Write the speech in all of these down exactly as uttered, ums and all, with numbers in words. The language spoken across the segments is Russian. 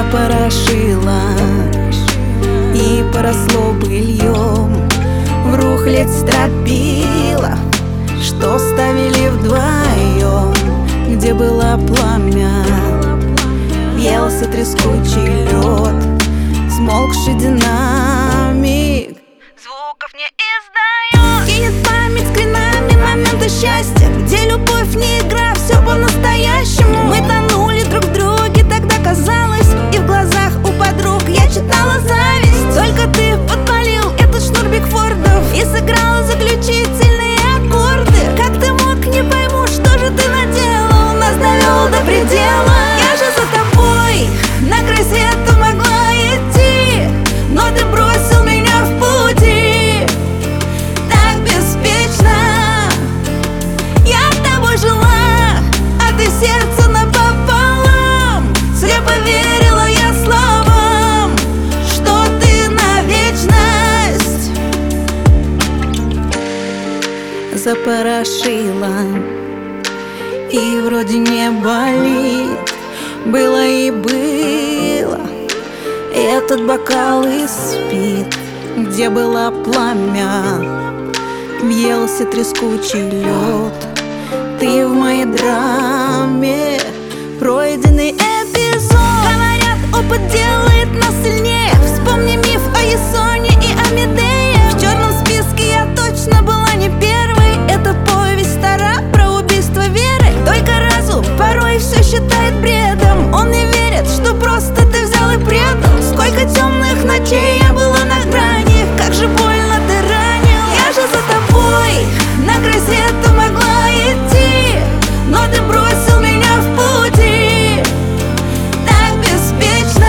запорошило и поросло быльем в рухлядь стропила, что ставили вдвоем, где было пламя. Въелся трескучий лед, смолкший динамик, звуков не издает. кинет память скринами моменты счастья, где любовь не игра, все по-настоящему. Мы тонули друг в друге, тогда казалось, и в глазах у подруг я читала зависть. Только ты подпалил этот шнур Бигфордов и сыграла заключительные аккорды. Как ты мог, не пойму, что же ты наделал, нас довел до предела. Я же за тобой на край света могла идти, но ты бросил меня в пути так беспечно. Я тобой жила, а ты сердце напополам. Слепо верила я словам, что ты на вечность. Запорошила и вроде не болит, было и было. Этот бокал и спит, где было пламя, въелся трескучий лед. Ты в моей драме пройденный эпизод. Говорят, опыт делает нас сильнее. Вспомни миф о Ясоне и о Медее. В черном списке я точно была не первой. Эта повесть стара про убийство Веры. Только разум порой все считает бредом. Он не верит, что просто ты взял и предал. Сколько темных ночей я была на грани, как же больно ты ранил. Я же за тобой на край света могла идти, но ты бросил меня в пути так беспечно.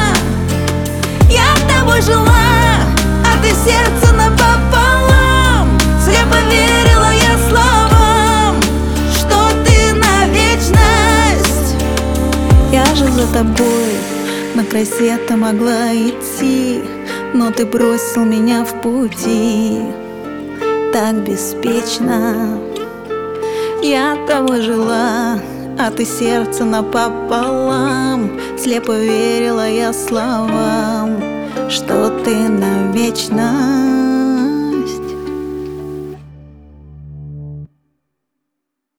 Я тобой жила, а ты сердце напополам. Слепо верила я словам, что ты на вечность. Я же за тобой на край света могла идти, но ты бросил меня в пути так беспечно. Я тобой жила, а ты сердце напополам. Слепо верила я словам, что ты навечно.